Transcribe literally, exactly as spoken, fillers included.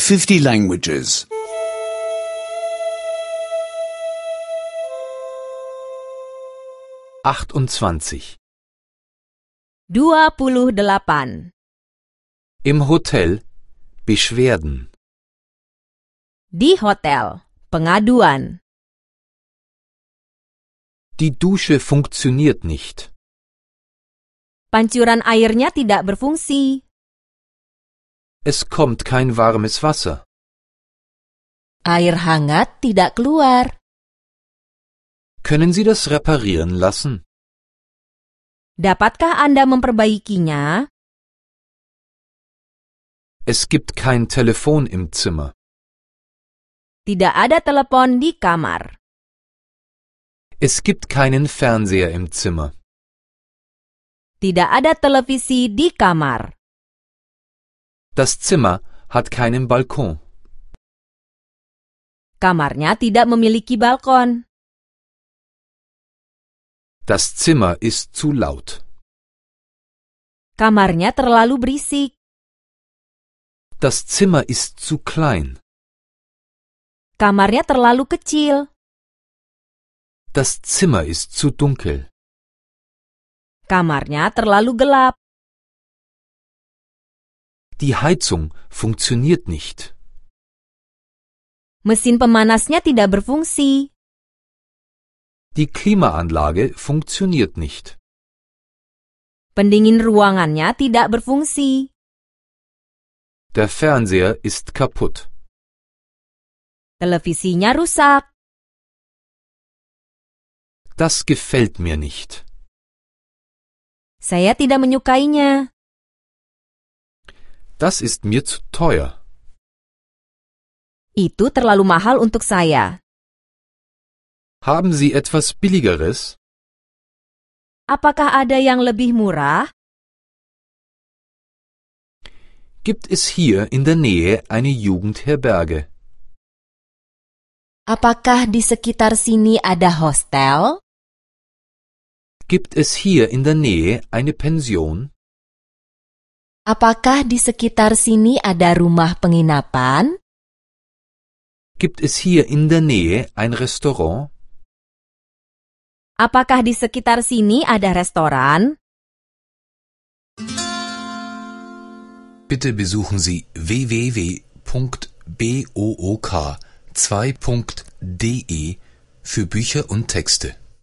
fifty languages. achtundzwanzig. dua puluh delapan. Im Hotel Beschwerden. Di hotel, pengaduan. Die Dusche funktioniert nicht. Pancuran airnya tidak berfungsi. Es kommt kein warmes Wasser. Air hangat tidak keluar. Können Sie das reparieren lassen? Dapatkah Anda memperbaikinya? Es gibt kein Telefon im Zimmer. Tidak ada telepon di kamar. Es gibt keinen Fernseher im Zimmer. Tidak ada televisi di kamar. Das Zimmer hat keinen Balkon. Kamarnya tidak memiliki balkon. Das Zimmer ist zu laut. Kamarnya terlalu berisik. Das Zimmer ist zu klein. Kamarnya terlalu kecil. Das Zimmer ist zu dunkel. Kamarnya terlalu gelap. Die Heizung funktioniert nicht. Mesin pemanasnya tidak berfungsi. Die Klimaanlage funktioniert nicht. Pendingin ruangannya tidak berfungsi. Der Fernseher ist kaputt. Televisinya rusak. Das gefällt mir nicht. Saya tidak menyukainya. Das ist mir zu teuer. Itu terlalu mahal untuk saya. Haben Sie etwas Billigeres? Apakah ada yang lebih murah? Gibt es hier in der Nähe eine Jugendherberge? Apakah di sekitar sini ada hostel? Gibt es hier in der Nähe eine Pension? Apakah di sekitar sini ada rumah penginapan? Gibt es hier in der Nähe ein Restaurant? Apakah di sekitar sini ada restoran? Bitte besuchen Sie w w w punkt book zwei punkt de für Bücher und Texte.